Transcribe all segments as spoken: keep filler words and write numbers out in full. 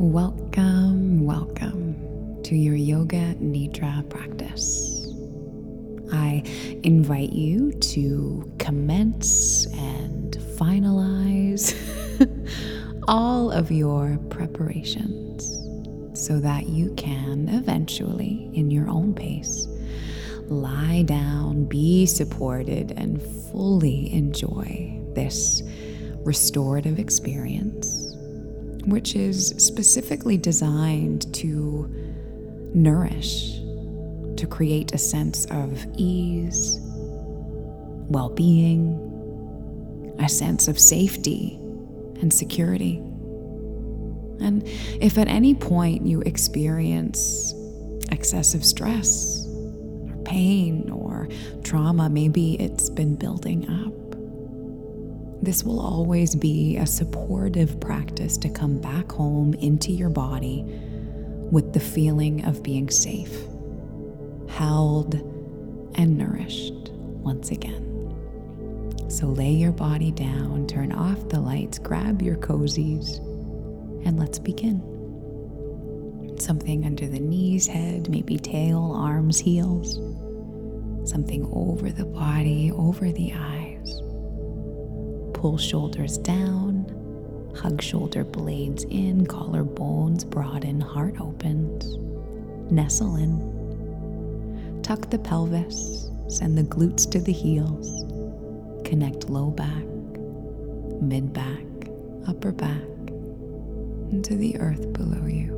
Welcome, welcome to your Yoga Nidra practice. I invite you to commence and finalize all of your preparations so that you can eventually, in your own pace, lie down, be supported, and fully enjoy this restorative experience, which is specifically designed to nourish, to create a sense of ease, well-being, a sense of safety and security. And if at any point you experience excessive stress or pain or trauma, maybe it's been building up, this will always be a supportive practice to come back home into your body with the feeling of being safe, held, and nourished once again. So lay your body down, turn off the lights, grab your cozies, and let's begin. Something under the knees, head, maybe tail, arms, heels. Something over the body, over the eyes. Pull shoulders down, hug shoulder blades in, collarbones broaden, heart opens. Nestle in. Tuck the pelvis, send the glutes to the heels. Connect low back, mid back, upper back, into the earth below you.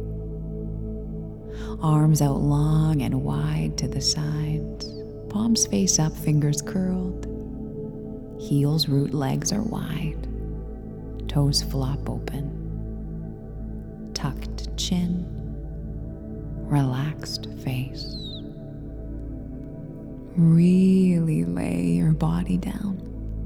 Arms out long and wide to the sides. Palms face up, fingers curled. Heels root, legs are wide. Toes flop open. Tucked chin. Relaxed face. Really lay your body down.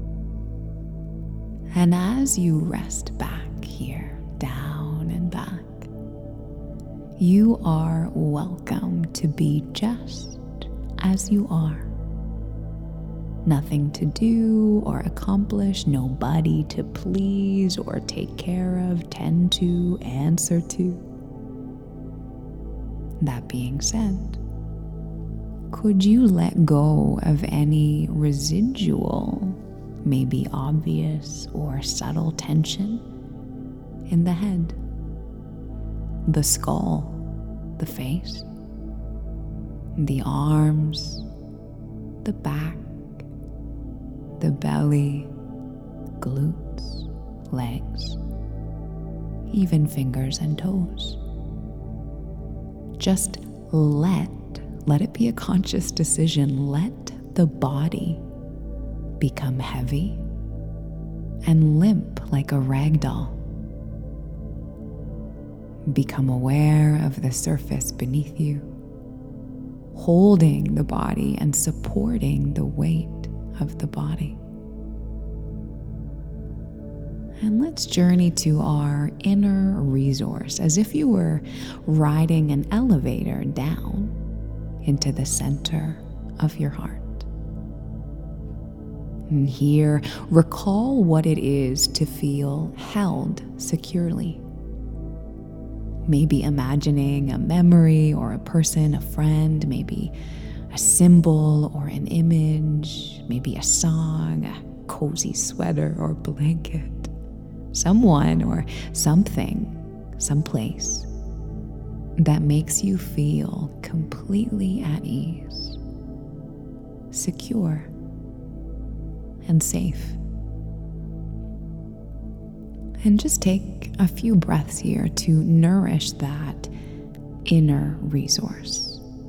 And as you rest back here, down and back, you are welcome to be just as you are. Nothing to do or accomplish, nobody to please or take care of, tend to, answer to. That being said, could you let go of any residual, maybe obvious or subtle tension in the head, the skull, the face, the arms, the back, the belly, glutes, legs, even fingers and toes. Just let, let it be a conscious decision. Let the body become heavy and limp like a rag doll. Become aware of the surface beneath you, holding the body and supporting the weight of the body. And let's journey to our inner resource as if you were riding an elevator down into the center of your heart. And here, recall what it is to feel held securely. Maybe imagining a memory or a person, a friend, maybe a symbol or an image, maybe a song, a cozy sweater or blanket, someone or something, someplace that makes you feel completely at ease, secure, and safe. And just take a few breaths here to nourish that inner resource.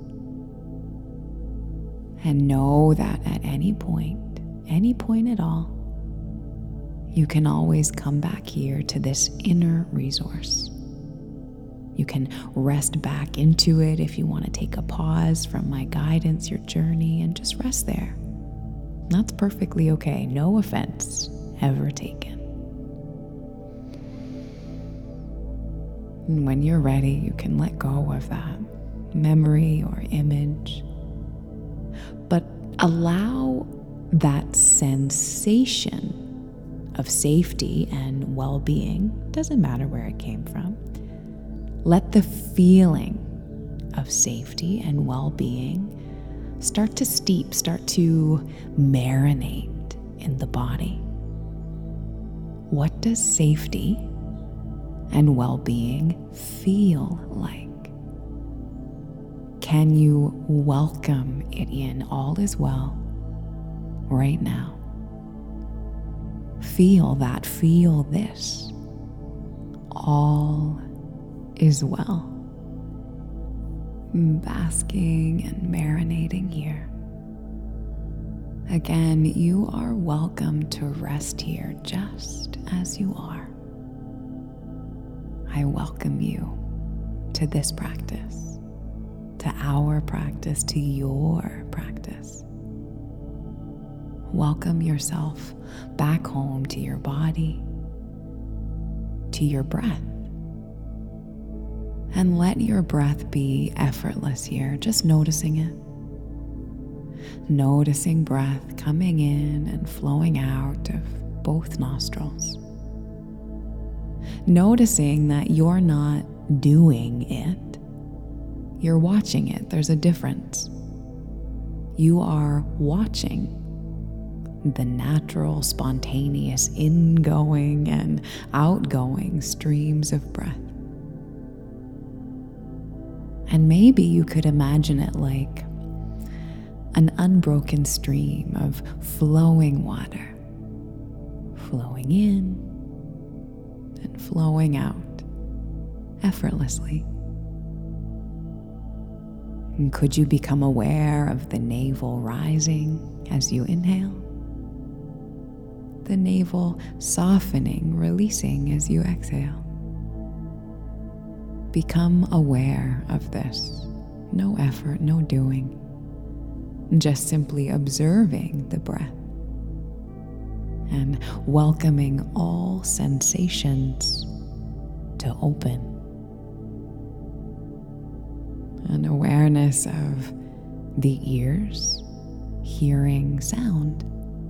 And know that at any point, any point at all, you can always come back here to this inner resource. You can rest back into it if you want to take a pause from my guidance, your journey, and just rest there. That's perfectly okay. No offense ever taken. And when you're ready, you can let go of that memory or image. But allow that sensation of safety and well-being, doesn't matter where it came from, Let the feeling of safety and well-being start to steep, start to marinate in the body. What does safety and well-being feel like? Can you welcome it in? All is well right now. Feel that, feel this. All is well. Basking and marinating here. Again, you are welcome to rest here just as you are. I welcome you to this practice, to our practice, to your practice. Welcome yourself back home to your body, to your breath. And let your breath be effortless here, just noticing it. Noticing breath coming in and flowing out of both nostrils. Noticing that you're not doing it, you're watching it. There's a difference. You are watching the natural, spontaneous ingoing and outgoing streams of breath. And maybe you could imagine it like an unbroken stream of flowing water, flowing in and flowing out effortlessly. And could you become aware of the navel rising as you inhale? The navel softening, releasing as you exhale. Become aware of this. No effort, no doing. Just simply observing the breath and welcoming all sensations to open. An awareness of the ears hearing sound.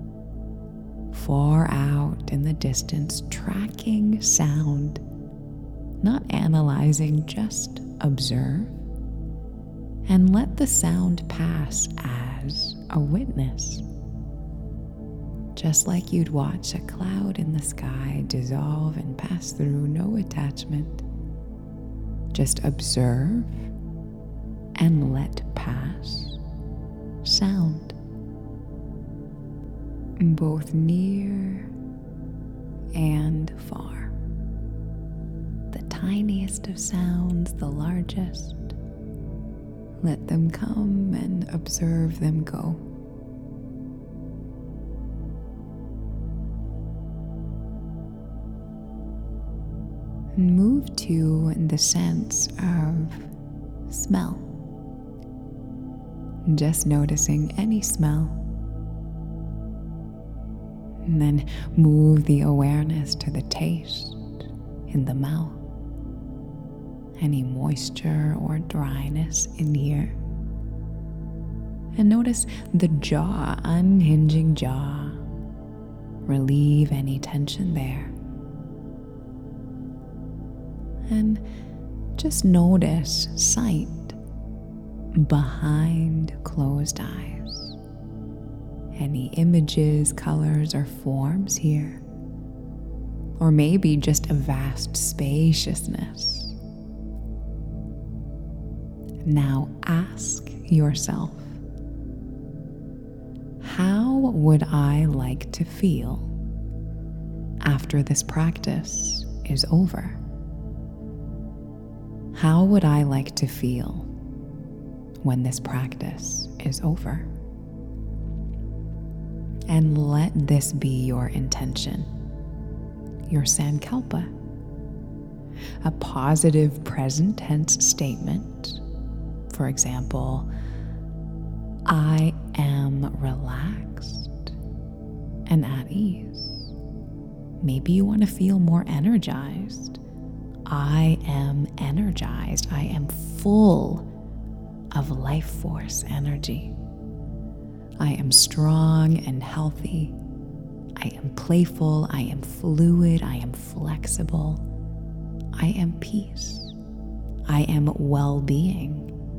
Far out in the distance, tracking sound. Not analyzing, just observe and let the sound pass as a witness. Just like you'd watch a cloud in the sky dissolve and pass through, no attachment. Just observe and let pass sound. Both near and far. The tiniest of sounds, the largest. Let them come and observe them go. And move to the sense of smell. Just noticing any smell. And then move the awareness to the taste in the mouth. Any moisture or dryness in here. And notice the jaw, unhinging jaw. Relieve any tension there. And just notice sight behind closed eyes. Any images, colors, or forms here. Or maybe just a vast spaciousness. Now ask yourself, how would I like to feel after this practice is over? How would I like to feel when this practice is over? And let this be your intention, your sankalpa, a positive present tense statement. For example, I am relaxed and at ease. Maybe you want to feel more energized. I am energized. I am full of life force energy. I am strong and healthy. I am playful. I am fluid. I am flexible. I am peace. I am well-being.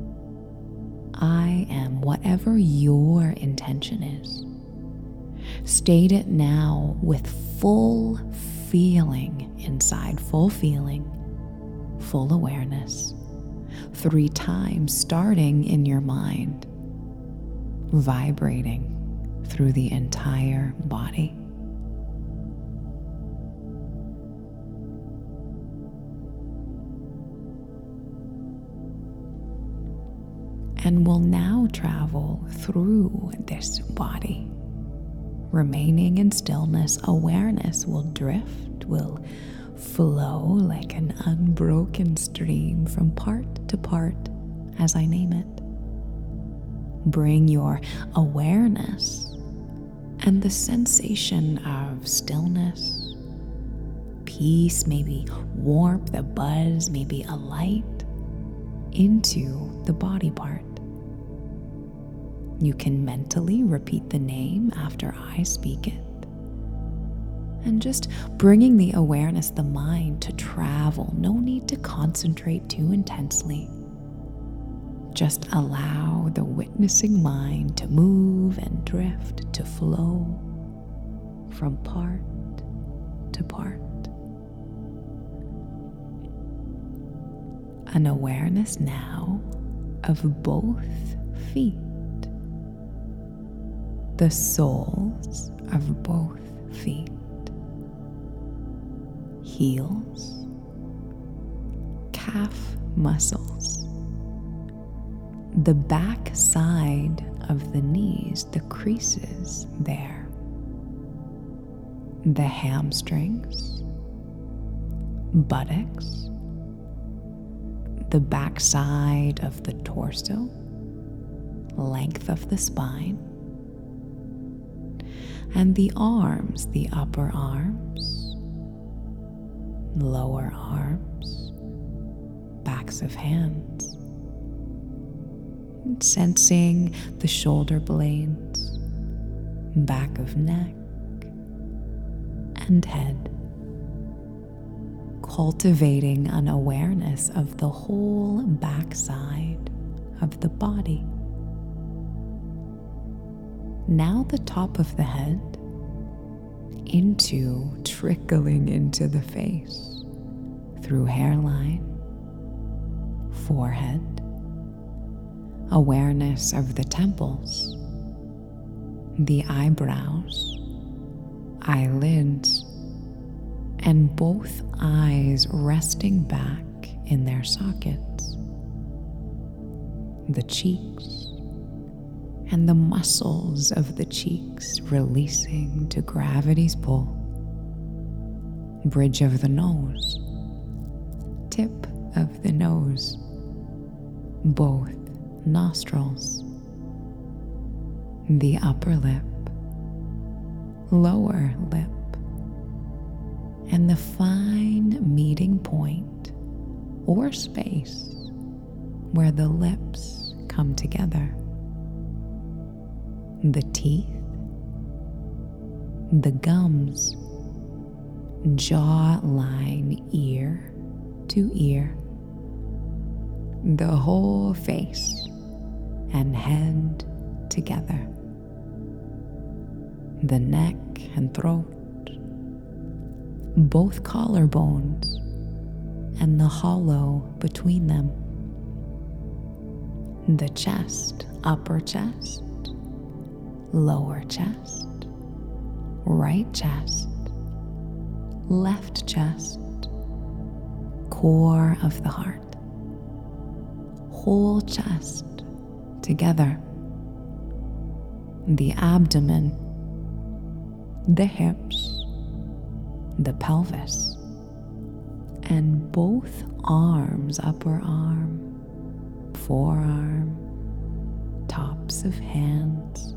I am whatever your intention is. State it now with full feeling inside, full feeling, full awareness, three times starting in your mind, vibrating through the entire body. And will now travel through this body. Remaining in stillness, awareness will drift, will flow like an unbroken stream from part to part as I name it. Bring your awareness and the sensation of stillness, peace, maybe warmth, a buzz, maybe a light, into the body part. You can mentally repeat the name after I speak it. And just bringing the awareness, the mind to travel. No need to concentrate too intensely. Just allow the witnessing mind to move and drift, to flow from part to part. An awareness now of both feet. The soles of both feet, heels, calf muscles, the back side of the knees, the creases there, the hamstrings, buttocks, the back side of the torso, length of the spine, and the arms, the upper arms, lower arms, backs of hands, sensing the shoulder blades, back of neck, and head, cultivating an awareness of the whole backside of the body. Now the top of the head into trickling into the face through hairline, forehead, awareness of the temples, the eyebrows, eyelids, and both eyes resting back in their sockets, the cheeks, and the muscles of the cheeks releasing to gravity's pull. Bridge of the nose, tip of the nose, both nostrils, the upper lip, lower lip, and the fine meeting point or space where the lips come together. The teeth, the gums, jawline, ear to ear, the whole face and head together, the neck and throat, both collarbones and the hollow between them, the chest, upper chest, lower chest, right chest, left chest, core of the heart, whole chest together, the abdomen, the hips, the pelvis, and both arms, upper arm, forearm, tops of hands,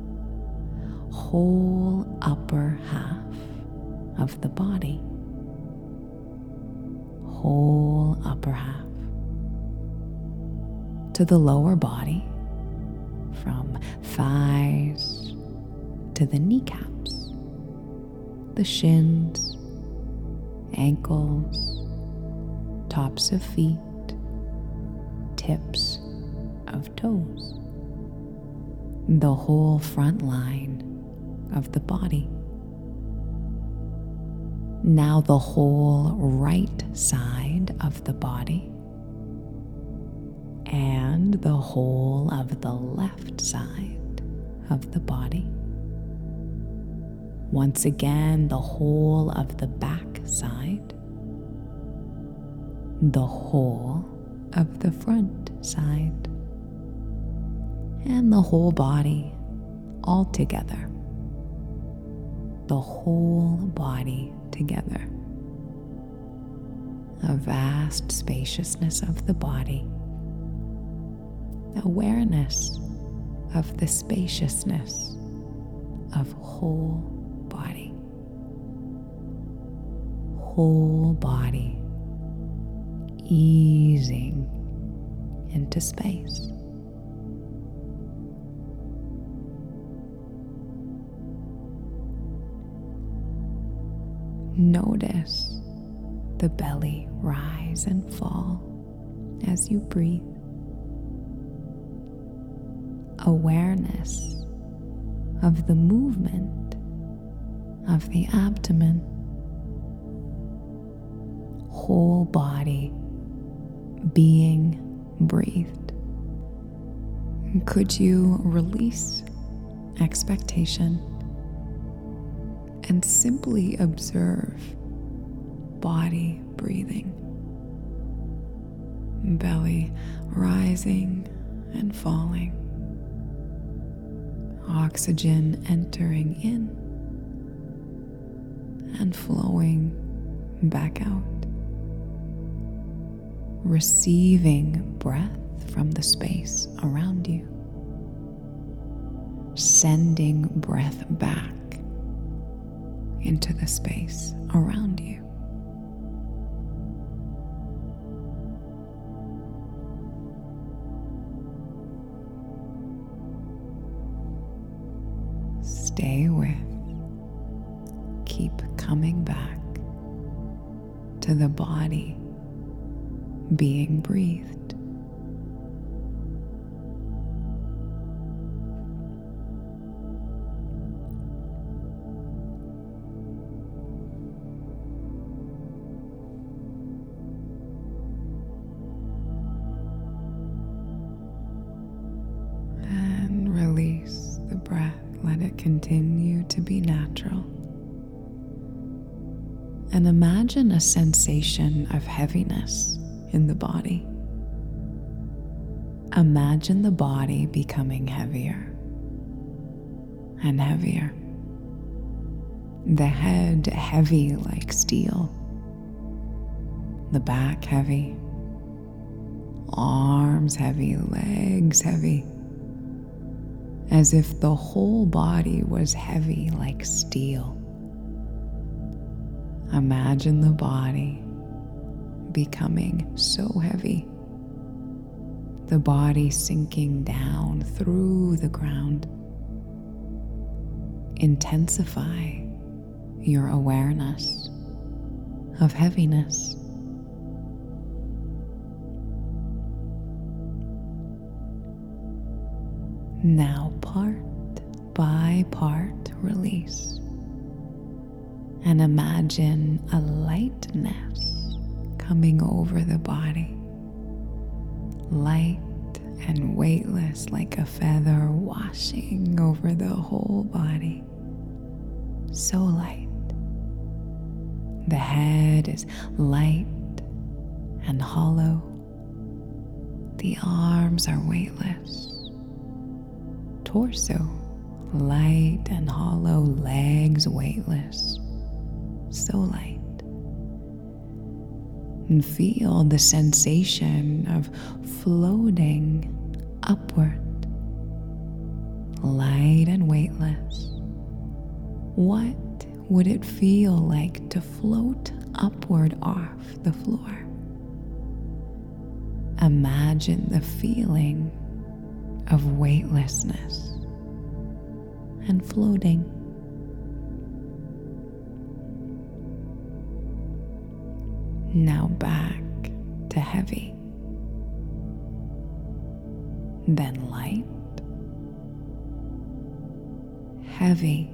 whole upper half of the body, whole upper half, to the lower body, from thighs to the kneecaps, the shins, ankles, tops of feet, tips of toes, the whole front line of the body. Now the whole right side of the body and the whole of the left side of the body. Once again, the whole of the back side, the whole of the front side, and the whole body all together. The whole body together. A vast spaciousness of the body. Awareness of the spaciousness of whole body. Whole body easing into space. Notice the belly rise and fall as you breathe. Awareness of the movement of the abdomen. Whole body being breathed. Could you release expectation and simply observe body breathing? Belly rising and falling. Oxygen entering in and flowing back out. Receiving breath from the space around you. Sending breath back into the space around you. Stay with, keep coming back to the body being breathed. And release the breath. Let it continue to be natural. And imagine a sensation of heaviness in the body. Imagine the body becoming heavier and heavier. The head heavy like steel. The back heavy. Arms heavy, legs heavy. As if the whole body was heavy like steel. Imagine the body becoming so heavy. The body sinking down through the ground. Intensify your awareness of heaviness. Now part by part release. And imagine a lightness coming over the body. Light and weightless like a feather washing over the whole body. So light. The head is light and hollow. The arms are weightless. Torso light and hollow, legs weightless. So light. And feel the sensation of floating upward, light and weightless. What would it feel like to float upward off the floor? Imagine the feeling of weightlessness and floating. Now back to heavy. then light, heavy,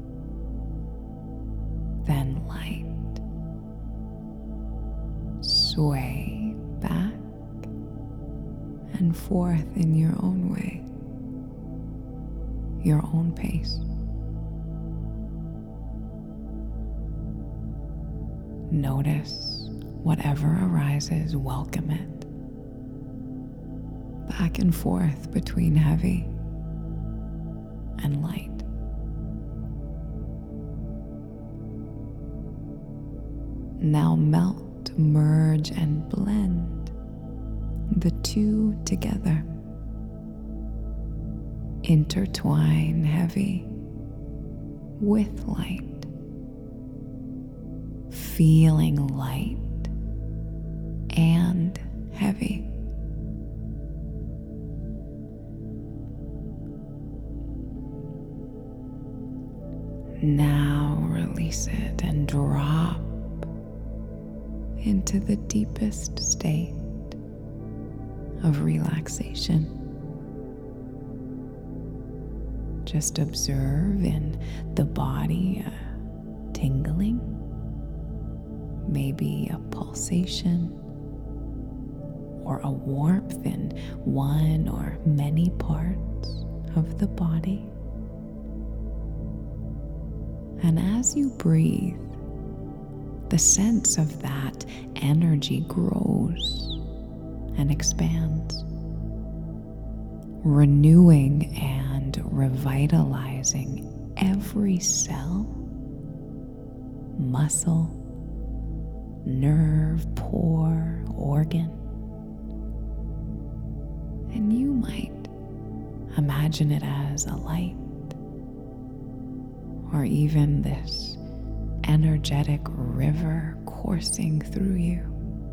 then light. Sway back and forth in your own way, your own pace. Notice whatever arises, welcome it. Back and forth between heavy and light. Now melt, merge, and blend the two together. Intertwine heavy with light. Feeling light and heavy. Now release it and drop into the deepest state of relaxation. Just observe in the body a tingling, maybe a pulsation, or a warmth in one or many parts of the body. And as you breathe, the sense of that energy grows and expands, renewing and revitalizing every cell, muscle, nerve, pore, organ. And you might imagine it as a light, or even this energetic river coursing through you.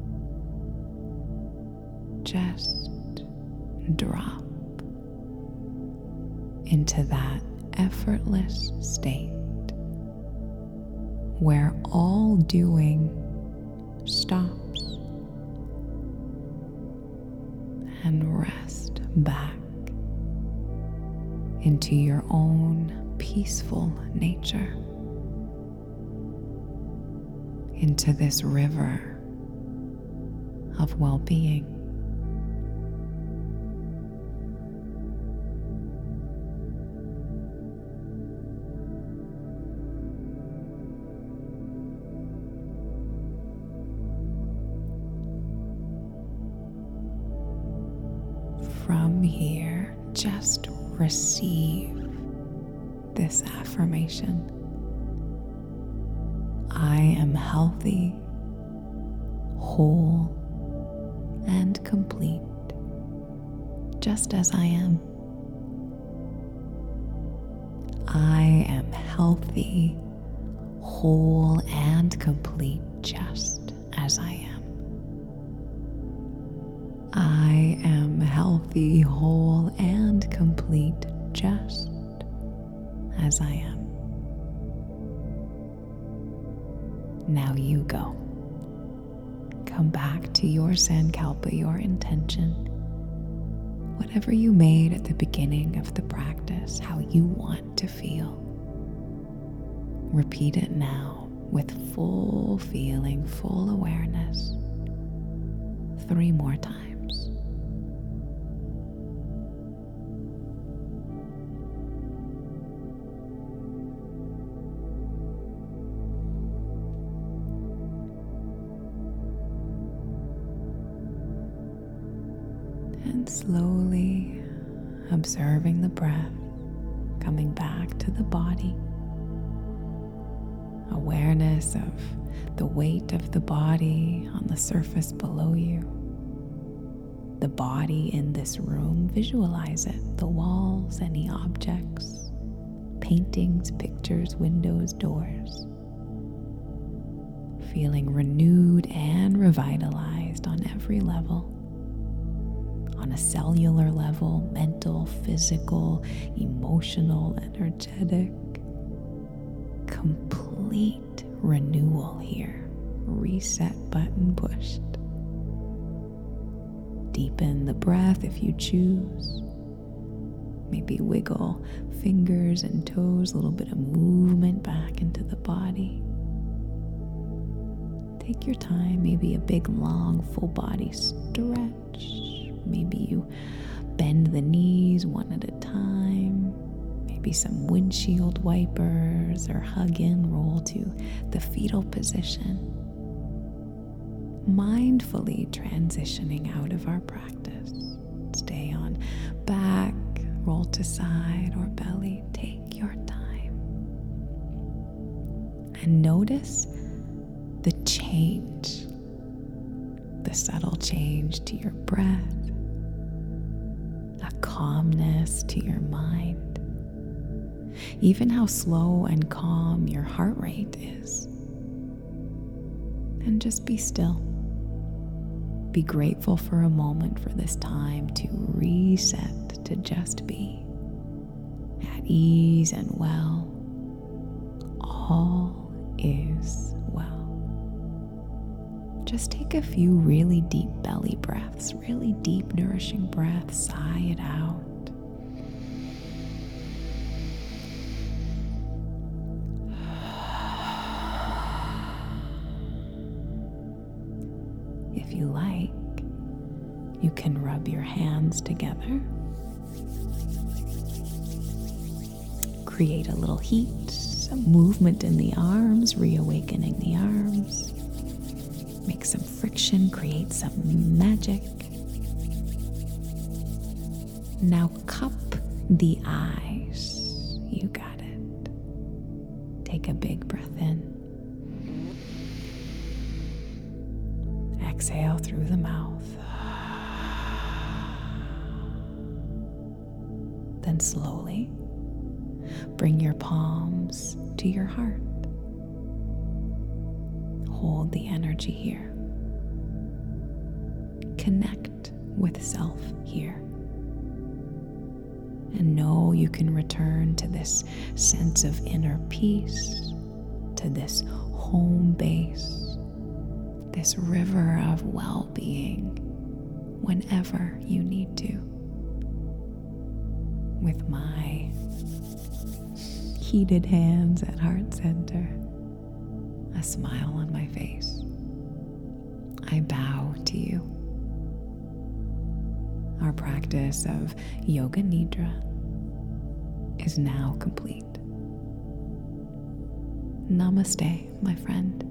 Just drop into that effortless state where all doing stops, and rest back into your own peaceful nature, into this river of well-being. From here, just receive this affirmation. I am healthy, whole, and complete, just as I am. I am healthy, whole, and complete, just as I am. I am healthy, whole, and complete, just as I am. Now you go. Come back to your Sankalpa, your intention. Whatever you made at the beginning of the practice, how you want to feel. Repeat it now with full feeling, full awareness. Three more times. And slowly observing the breath coming back to the body. Awareness of the weight of the body on the surface below you. The body in this room, visualize it. The walls, any objects, paintings, pictures, windows, doors. Feeling renewed and revitalized on every level. On a cellular level, mental, physical, emotional, energetic. Complete renewal here. Reset button pushed. Deepen the breath if you choose. Maybe wiggle fingers and toes, a little bit of movement back into the body. Take your time, maybe a big, long, full body stretch. Maybe you bend the knees one at a time. Maybe some windshield wipers, or hug in, roll to the fetal position. Mindfully transitioning out of our practice. Stay on back, roll to side or belly. Take your time. And notice the change, the subtle change to your breath, a calmness to your mind, even how slow and calm your heart rate is. And just be still. Be grateful for a moment for this time to reset, to just be at ease and well. All is well. Just take a few really deep belly breaths, really deep, nourishing breaths. Sigh it out. If you like, you can rub your hands together. Create a little heat, some movement in the arms, reawakening the arms. Make some friction, create some magic. Now cup the eyes. You got it. Take a big breath in. Exhale through the mouth. Then slowly bring your palms to your heart. Hold the energy here. Connect with self here. And know you can return to this sense of inner peace, to this home base, this river of well-being whenever you need to. With my heated hands at heart center, a smile on my face, I bow to you. Our practice of Yoga Nidra is now complete. Namaste, my friend.